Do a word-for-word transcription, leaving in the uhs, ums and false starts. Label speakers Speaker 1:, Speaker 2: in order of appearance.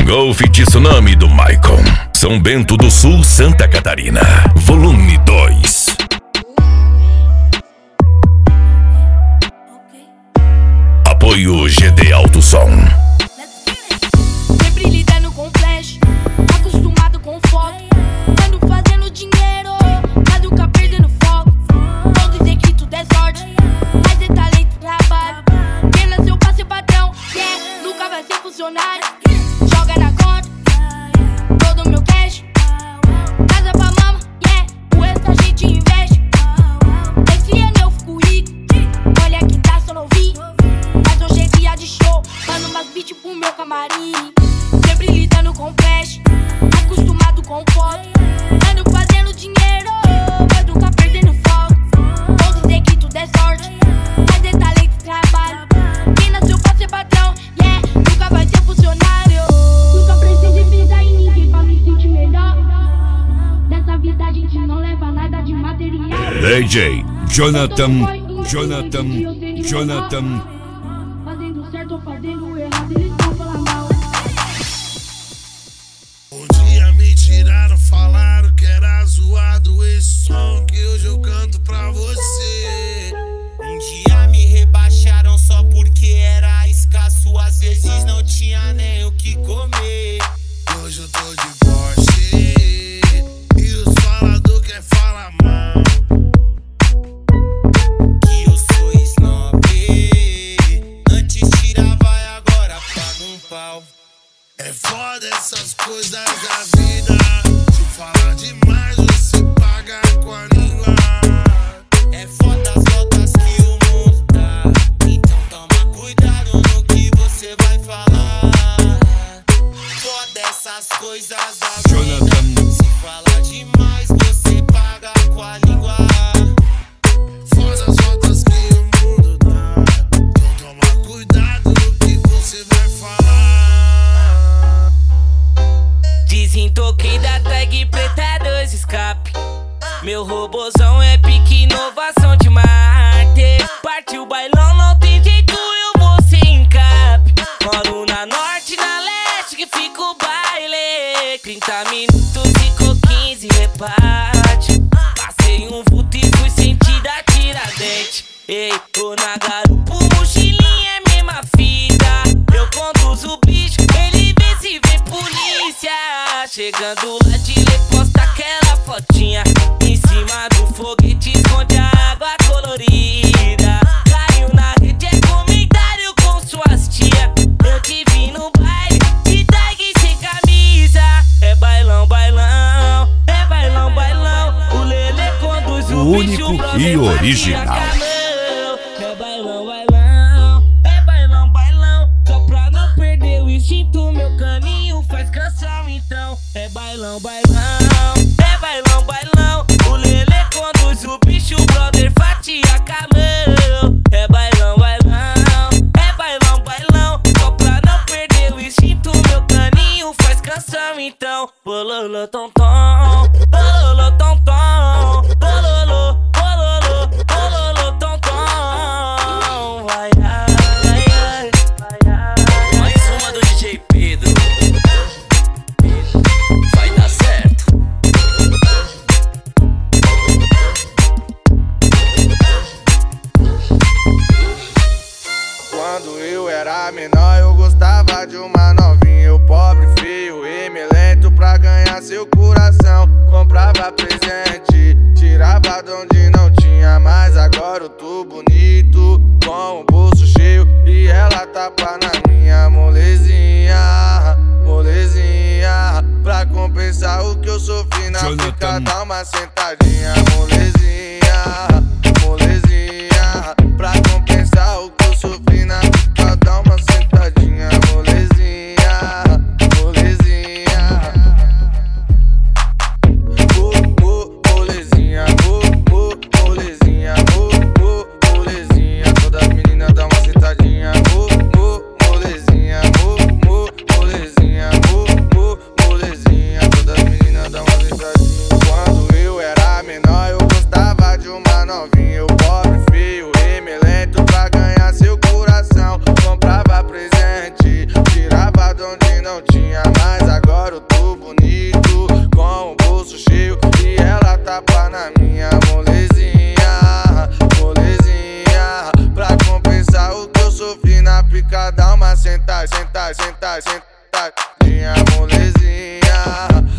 Speaker 1: Golf Tsunami do Maicon, São Bento do Sul, Santa Catarina, volume dois. Apoio G D Alto Som.
Speaker 2: Sempre lidando com flash, acostumado com foto, ando fazendo dinheiro, mas nunca perdendo foco. Vão dizer que tudo é sorte, mas é talento e trabalho. Quem nasceu pra ser patrão, yeah, nunca vai ser funcionário. Joga na conta, todo meu cash, casa pra mama, yeah, o resto a gente investe. Esse ano eu fico rico, olha quem tá só novinho. Mas hoje é dia de show, mando umas beats pro meu camarim. Sempre lidando com flash, acostumado com foto, ando fazendo dinheiro, mas nunca perdendo foco. Vão dizer que tudo é sorte, mas é talento e trabalho. Quem nasceu pra ser patrão, yeah, nunca vai ser funcionário. Nunca precisei pensar em ninguém pra me sentir melhor. Dessa vida a gente não leva nada de material.
Speaker 1: D J Jonathan, Jonathan, Jonathan.
Speaker 2: Fazendo certo ou fazendo errado, eles vão falar mal.
Speaker 3: Um dia me tiraram, falaram que era zoado esse som que hoje eu canto pra você.
Speaker 4: Um dia me rebaixaram só porque era escasso, às vezes não tinha nem o que comer.
Speaker 3: Hoje eu tô de Porsche e os falador quer falar mal,
Speaker 4: Que eu sou snob. Antes tirava e agora paga um pau.
Speaker 3: é foda essas coisas da vida. Se falar demais você paga com a língua.
Speaker 4: É foda as voltas que o mundo dá, então toma cuidado no que você vai falar. Foda essas coisas da vida. Se falar demais você paga com a língua.
Speaker 3: Foda as voltas que o mundo dá, então toma cuidado no que você vai falar.
Speaker 4: Desintoquei da tag preta dois escape. Meu robozão é pique inovação de Marte. Partiu o bailão, não tem jeito, eu vou sem encape. Moro na norte, na leste, que fica o baile. Trinta minutos, ficou quinze, reparte. Passei um vulto e fui sentir a Tiradentes. Ei, tô na garupa, mochilinha é mesma fita. Eu conduzo o bicho, ele vê se vê polícia. Chegando lá de lê, posta aquela fotinha. Em cima do foguete esconde a água colorida. Caiu na rede, é comentário com suas tia. Eu te vi no baile, de tag sem camisa. É bailão, bailão, é bailão, bailão. O Lelê conduz o,
Speaker 1: O
Speaker 4: bicho,
Speaker 1: único
Speaker 4: brother,
Speaker 1: e
Speaker 4: vai
Speaker 1: original.
Speaker 4: tirar calão. É bailão, bailão, é bailão, bailão. Só pra não perder o instinto, meu caminho faz canção então. É bailão, bailão, é bailão, bailão. O Lelê conduz o bicho, brother, fatia calão. É bailão, bailão, é bailão, bailão. Só pra não perder o instinto, meu caninho faz canção então. Bololô, tom, tom, bololô, tom, tom, bololô, bololô, bololô, tom, tom. Vai, ai, ai, vai, ai. Mais uma do D J Pedro. Vai dar certo.
Speaker 3: Quando eu era menor eu gostava de uma novinha. Eu pobre, feio e melento pra ganhar seu coração. Comprava presente, tirava de onde não tinha. Mas agora eu tô bonito, com o bolso cheio e ela tapa na minha molezinha, molezinha. Pra compensar o que eu sofri na fica, dá uma sentadinha, molezinha, molezinha. Pra compensar o que eu sofri na fica, dá uma sentadinha, molezinha, molezinha. Mo, mo, molezinha, mo, mo, molezinha, mo, mo, molezinha. Todas as meninas dá uma sentadinha, mo, mo, molezinha, mo, mo, molezinha, mo, mo, molezinha. Todas as meninas dá uma sentadinha. Quando eu era menor eu gostava de uma novinha. Eu pobre, feio e melento travado onde não tinha. Mas agora eu tô bonito, com o bolso cheio e ela tapa na minha molezinha, molezinha. Pra compensar o que eu sofri na pica, dá uma sentar, sentar, sentar, sentar. Minha molezinha,